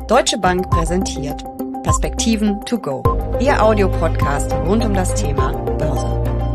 Deutsche Bank präsentiert Perspektiven to go, Ihr Audiopodcast rund um das Thema Börse.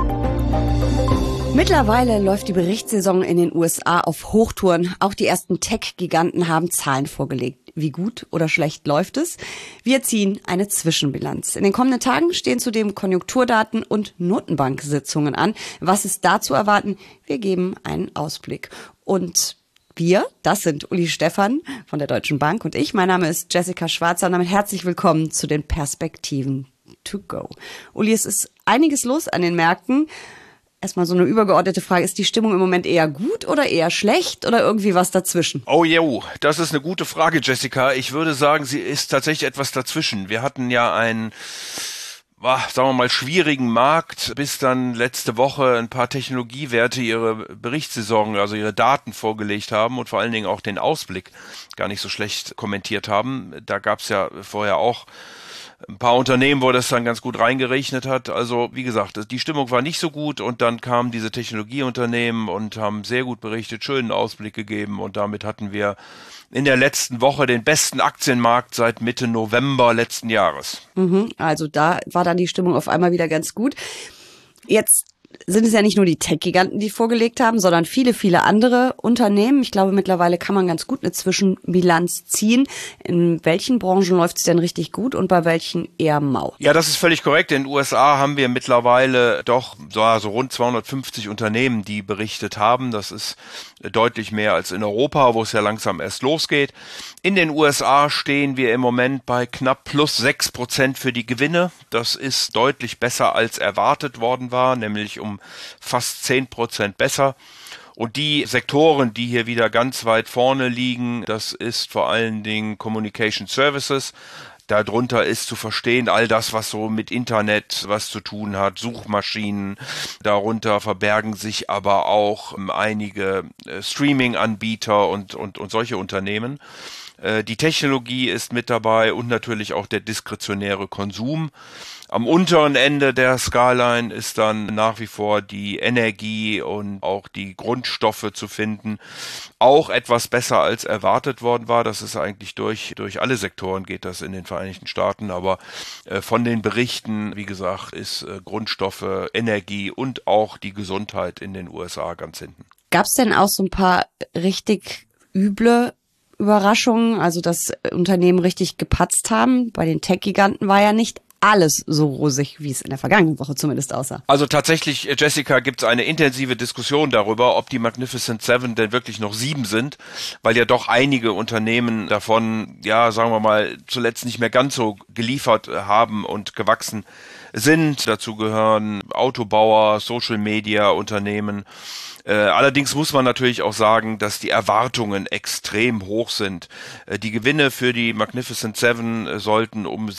Mittlerweile läuft die Berichtssaison in den USA auf Hochtouren. Auch die ersten Tech-Giganten haben Zahlen vorgelegt. Wie gut oder schlecht läuft es? Wir ziehen eine Zwischenbilanz. In den kommenden Tagen stehen zudem Konjunkturdaten und Notenbank-Sitzungen an. Was ist da zu erwarten? Wir geben einen Ausblick. Und wir, das sind Uli Stephan von der Deutschen Bank und ich. Mein Name ist Jessica Schwarzer und damit herzlich willkommen zu den Perspektiven to go. Uli, es ist einiges los an den Märkten. Erstmal so eine übergeordnete Frage, ist die Stimmung im Moment eher gut oder eher schlecht oder irgendwie was dazwischen? Oh jo, das ist eine gute Frage, Jessica. Ich würde sagen, sie ist tatsächlich etwas dazwischen. Wir hatten ja einen, sagen wir mal, schwierigen Markt, bis dann letzte Woche ein paar Technologiewerte ihre Berichtssaison, also ihre Daten vorgelegt haben und vor allen Dingen auch den Ausblick gar nicht so schlecht kommentiert haben. Da gab es ja vorher auch ein paar Unternehmen, wo das dann ganz gut reingerechnet hat. Also wie gesagt, die Stimmung war nicht so gut und dann kamen diese Technologieunternehmen und haben sehr gut berichtet, schönen Ausblick gegeben und damit hatten wir in der letzten Woche den besten Aktienmarkt seit Mitte November letzten Jahres. Also da war dann die Stimmung auf einmal wieder ganz gut. Jetzt sind es ja nicht nur die Tech-Giganten, die vorgelegt haben, sondern viele, viele andere Unternehmen. Ich glaube, mittlerweile kann man ganz gut eine Zwischenbilanz ziehen. In welchen Branchen läuft es denn richtig gut und bei welchen eher mau? Ja, das ist völlig korrekt. In den USA haben wir mittlerweile doch so rund 250 Unternehmen, die berichtet haben. Das ist deutlich mehr als in Europa, wo es ja langsam erst losgeht. In den USA stehen wir im Moment bei knapp plus 6% für die Gewinne. Das ist deutlich besser als erwartet worden war, nämlich um fast 10% besser. Und die Sektoren, die hier wieder ganz weit vorne liegen, das ist vor allen Dingen Communication Services. Darunter ist zu verstehen all das, was so mit Internet was zu tun hat, Suchmaschinen. Darunter verbergen sich aber auch einige Streaming-Anbieter und solche Unternehmen. Die Technologie ist mit dabei und natürlich auch der diskretionäre Konsum. Am unteren Ende der Skyline ist dann nach wie vor die Energie und auch die Grundstoffe zu finden. Auch etwas besser als erwartet worden war. Das ist eigentlich durch alle Sektoren geht das in den Vereinigten Staaten. Aber von den Berichten, wie gesagt, ist Grundstoffe, Energie und auch die Gesundheit in den USA ganz hinten. Gab es denn auch so ein paar richtig üble Überraschungen, also dass Unternehmen richtig gepatzt haben? Bei den Tech-Giganten war ja nicht alles so rosig, wie es in der vergangenen Woche zumindest aussah. Also tatsächlich, Jessica, gibt es eine intensive Diskussion darüber, ob die Magnificent Seven denn wirklich noch 7 sind, weil ja doch einige Unternehmen davon, ja, sagen wir mal, zuletzt nicht mehr ganz so geliefert haben und gewachsen sind. Dazu gehören Autobauer, Social-Media-Unternehmen. Allerdings muss man natürlich auch sagen, dass die Erwartungen extrem hoch sind. Die Gewinne für die Magnificent Seven sollten um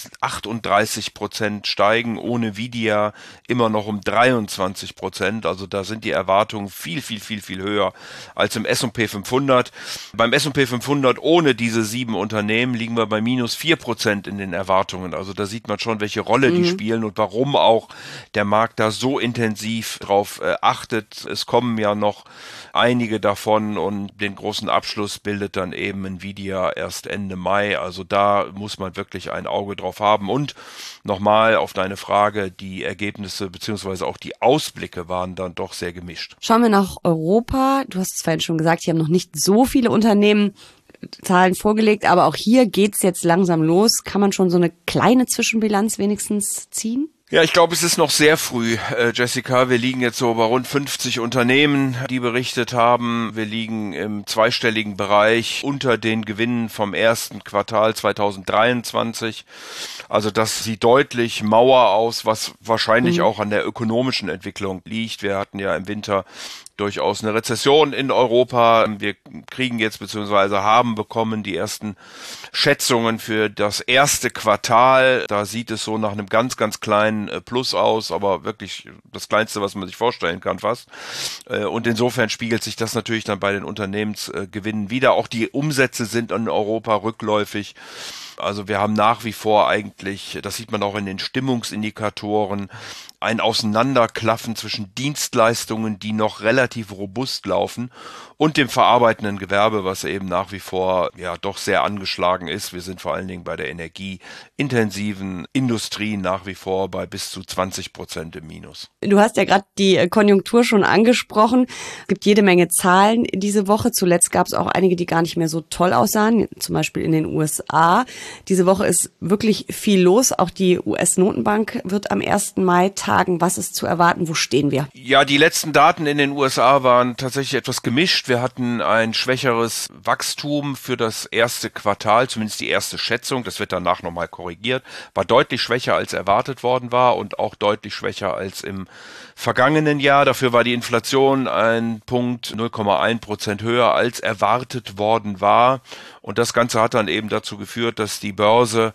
38% steigen, ohne Nvidia immer noch um 23%. Also da sind die Erwartungen viel, viel, viel, viel höher als im S&P 500. Beim S&P 500 ohne diese 7 Unternehmen liegen wir bei minus 4% in den Erwartungen. Also da sieht man schon, welche Rolle die spielen und warum auch der Markt da so intensiv drauf achtet. Es kommen ja noch einige davon und den großen Abschluss bildet dann eben Nvidia erst Ende Mai. Also da muss man wirklich ein Auge drauf haben. Und nochmal auf deine Frage, die Ergebnisse bzw. auch die Ausblicke waren dann doch sehr gemischt. Schauen wir nach Europa. Du hast es vorhin schon gesagt, hier haben noch nicht so viele Unternehmen Zahlen vorgelegt, aber auch hier geht's jetzt langsam los. Kann man schon so eine kleine Zwischenbilanz wenigstens ziehen? Ja, ich glaube, es ist noch sehr früh, Jessica. Wir liegen jetzt so bei rund 50 Unternehmen, die berichtet haben. Wir liegen im zweistelligen Bereich unter den Gewinnen vom ersten Quartal 2023. Also das sieht deutlich mauer aus, was wahrscheinlich auch an der ökonomischen Entwicklung liegt. Wir hatten ja im Winter durchaus eine Rezession in Europa. Wir kriegen jetzt beziehungsweise haben bekommen die ersten Schätzungen für das erste Quartal. Da sieht es so nach einem ganz, ganz kleinen Plus aus, aber wirklich das Kleinste, was man sich vorstellen kann fast. Und insofern spiegelt sich das natürlich dann bei den Unternehmensgewinnen wieder. Auch die Umsätze sind in Europa rückläufig. Also wir haben nach wie vor eigentlich, das sieht man auch in den Stimmungsindikatoren, ein Auseinanderklaffen zwischen Dienstleistungen, die noch relativ robust laufen, und dem verarbeitenden Gewerbe, was eben nach wie vor ja doch sehr angeschlagen ist. Wir sind vor allen Dingen bei der energieintensiven Industrie nach wie vor bei bis zu 20% im Minus. Du hast ja gerade die Konjunktur schon angesprochen. Es gibt jede Menge Zahlen diese Woche. Zuletzt gab es auch einige, die gar nicht mehr so toll aussahen, zum Beispiel in den USA. Diese Woche ist wirklich viel los. Auch die US-Notenbank wird am 1. Mai tagen. Was ist zu erwarten? Wo stehen wir? Ja, die letzten Daten in den USA waren tatsächlich etwas gemischt. Wir hatten ein schwächeres Wachstum für das erste Quartal, zumindest die erste Schätzung. Das wird danach nochmal korrigiert. War deutlich schwächer als erwartet worden war und auch deutlich schwächer als im vergangenen Jahr. Dafür war die Inflation ein Punkt 0,1% höher als erwartet worden war. Und das Ganze hat dann eben dazu geführt, dass die Börse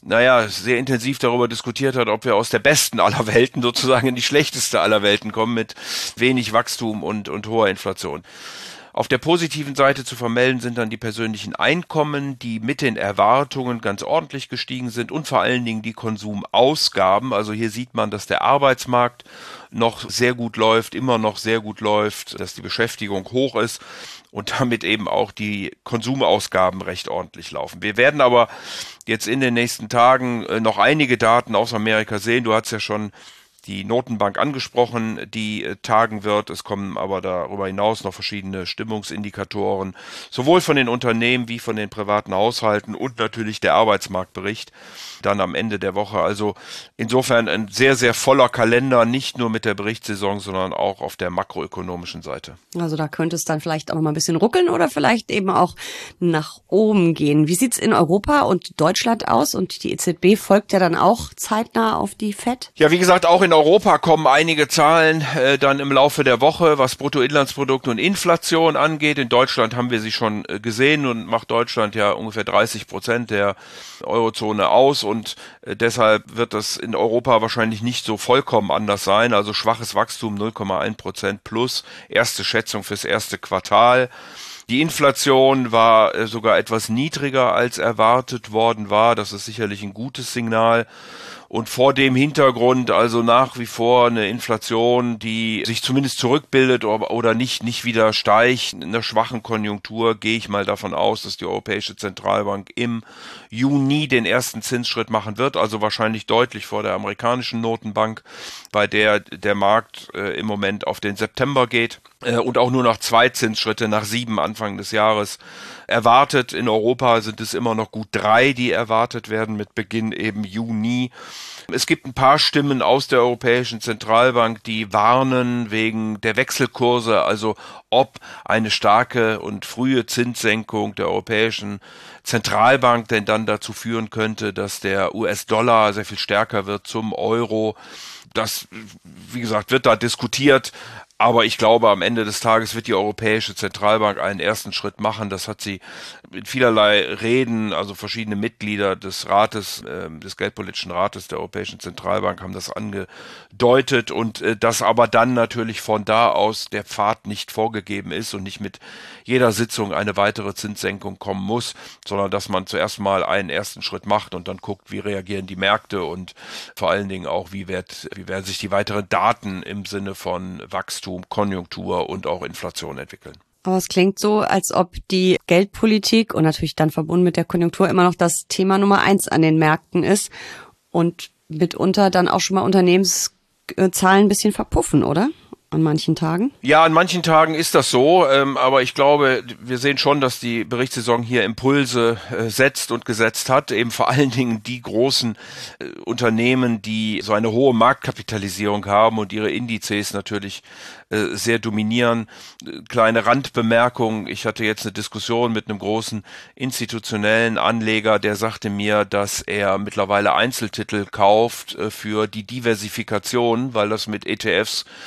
sehr intensiv darüber diskutiert hat, ob wir aus der besten aller Welten sozusagen in die schlechteste aller Welten kommen mit wenig Wachstum und hoher Inflation. Auf der positiven Seite zu vermelden sind dann die persönlichen Einkommen, die mit den Erwartungen ganz ordentlich gestiegen sind, und vor allen Dingen die Konsumausgaben. Also hier sieht man, dass der Arbeitsmarkt noch sehr gut läuft, immer noch sehr gut läuft, dass die Beschäftigung hoch ist und damit eben auch die Konsumausgaben recht ordentlich laufen. Wir werden aber jetzt in den nächsten Tagen noch einige Daten aus Amerika sehen. Du hast ja schon die Notenbank angesprochen, die tagen wird. Es kommen aber darüber hinaus noch verschiedene Stimmungsindikatoren, sowohl von den Unternehmen wie von den privaten Haushalten, und natürlich der Arbeitsmarktbericht dann am Ende der Woche. Also insofern ein sehr, sehr voller Kalender, nicht nur mit der Berichtssaison, sondern auch auf der makroökonomischen Seite. Also da könnte es dann vielleicht auch noch mal ein bisschen ruckeln oder vielleicht eben auch nach oben gehen. Wie sieht's in Europa und Deutschland aus? Und die EZB folgt ja dann auch zeitnah auf die FED? Ja, wie gesagt, auch in Europa kommen einige Zahlen dann im Laufe der Woche, was Bruttoinlandsprodukt und Inflation angeht. In Deutschland haben wir sie schon gesehen und macht Deutschland ja ungefähr 30% der Eurozone aus, und deshalb wird das in Europa wahrscheinlich nicht so vollkommen anders sein. Also schwaches Wachstum 0,1% plus, erste Schätzung fürs erste Quartal. Die Inflation war sogar etwas niedriger als erwartet worden war. Das ist sicherlich ein gutes Signal. Und vor dem Hintergrund also nach wie vor eine Inflation, die sich zumindest zurückbildet oder nicht wieder steigt. In einer schwachen Konjunktur gehe ich mal davon aus, dass die Europäische Zentralbank im Juni den ersten Zinsschritt machen wird, also wahrscheinlich deutlich vor der amerikanischen Notenbank, bei der der Markt im Moment auf den September geht und auch nur noch 2 Zinsschritte nach 7 Anfang des Jahres erwartet. In Europa sind es immer noch gut 3, die erwartet werden mit Beginn eben Juni. Es gibt ein paar Stimmen aus der Europäischen Zentralbank, die warnen wegen der Wechselkurse, also ob eine starke und frühe Zinssenkung der Europäischen Zentralbank denn dann dazu führen könnte, dass der US-Dollar sehr viel stärker wird zum Euro. Das, wie gesagt, wird da diskutiert. Aber ich glaube, am Ende des Tages wird die Europäische Zentralbank einen ersten Schritt machen. Das hat sie in vielerlei Reden, also verschiedene Mitglieder des Rates, des Geldpolitischen Rates der Europäischen Zentralbank haben das angedeutet, und dass aber dann natürlich von da aus der Pfad nicht vorgegeben ist und nicht mit jeder Sitzung eine weitere Zinssenkung kommen muss, sondern dass man zuerst mal einen ersten Schritt macht und dann guckt, wie reagieren die Märkte und vor allen Dingen auch, wie werden sich die weiteren Daten im Sinne von Wachstum, Konjunktur und auch Inflation entwickeln. Aber es klingt so, als ob die Geldpolitik und natürlich dann verbunden mit der Konjunktur immer noch das Thema Nummer 1 an den Märkten ist und mitunter dann auch schon mal Unternehmenszahlen ein bisschen verpuffen, oder? An manchen Tagen? Ja, an manchen Tagen ist das so, aber ich glaube, wir sehen schon, dass die Berichtssaison hier Impulse setzt und gesetzt hat, eben vor allen Dingen die großen Unternehmen, die so eine hohe Marktkapitalisierung haben und ihre Indizes natürlich sehr dominieren. Kleine Randbemerkung, ich hatte jetzt eine Diskussion mit einem großen institutionellen Anleger, der sagte mir, dass er mittlerweile Einzeltitel kauft für die Diversifikation, weil das mit ETFs und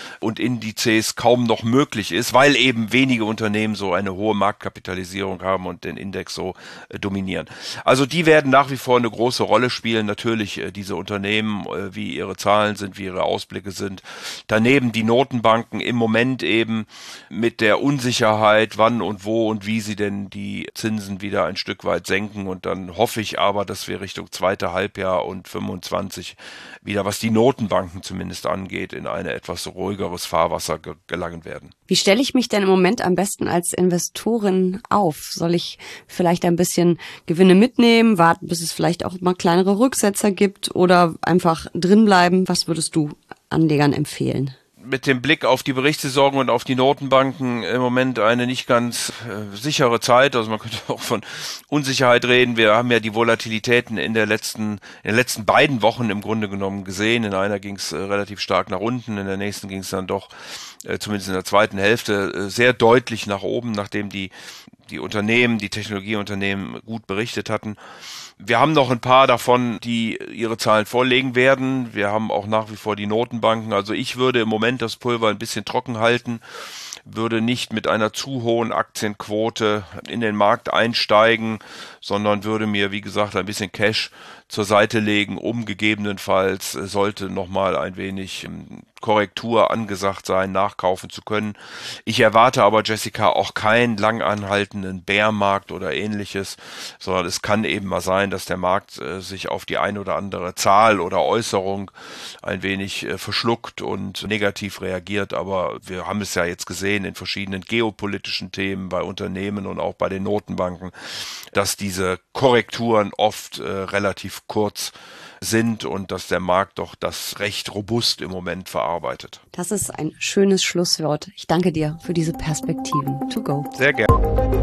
Indizes kaum noch möglich ist, weil eben wenige Unternehmen so eine hohe Marktkapitalisierung haben und den Index so dominieren. Also die werden nach wie vor eine große Rolle spielen. Natürlich diese Unternehmen, wie ihre Zahlen sind, wie ihre Ausblicke sind. Daneben die Notenbanken im Moment eben mit der Unsicherheit, wann und wo und wie sie denn die Zinsen wieder ein Stück weit senken. Und dann hoffe ich aber, dass wir Richtung zweite Halbjahr und 25 wieder, was die Notenbanken zumindest angeht, in ein etwas ruhigeres Fahrwasser gelangen werden. Wie stelle ich mich denn im Moment am besten als Investorin auf? Soll ich vielleicht ein bisschen Gewinne mitnehmen, warten, bis es vielleicht auch mal kleinere Rücksetzer gibt oder einfach drinbleiben? Was würdest du Anlegern empfehlen? Mit dem Blick auf die Berichtssaison und auf die Notenbanken im Moment eine nicht ganz sichere Zeit. Also man könnte auch von Unsicherheit reden. Wir haben ja die Volatilitäten in den letzten beiden Wochen im Grunde genommen gesehen. In einer ging es relativ stark nach unten, in der nächsten ging es dann doch, zumindest in der zweiten Hälfte, sehr deutlich nach oben, nachdem die Unternehmen, die Technologieunternehmen gut berichtet hatten. Wir haben noch ein paar davon, die ihre Zahlen vorlegen werden. Wir haben auch nach wie vor die Notenbanken. Also ich würde im Moment das Pulver ein bisschen trocken halten, würde nicht mit einer zu hohen Aktienquote in den Markt einsteigen, sondern würde mir, wie gesagt, ein bisschen Cash zur Seite legen, um gegebenenfalls, sollte nochmal ein wenig Korrektur angesagt sein, nachkaufen zu können. Ich erwarte aber, Jessica, auch keinen lang anhaltenden Bärmarkt oder ähnliches, sondern es kann eben mal sein, dass der Markt sich auf die ein oder andere Zahl oder Äußerung ein wenig verschluckt und negativ reagiert. Aber wir haben es ja jetzt gesehen in verschiedenen geopolitischen Themen bei Unternehmen und auch bei den Notenbanken, dass diese Korrekturen oft relativ kurz sind und dass der Markt doch das recht robust im Moment verarbeitet. Das ist ein schönes Schlusswort. Ich danke dir für diese Perspektiven. To go. Sehr gerne.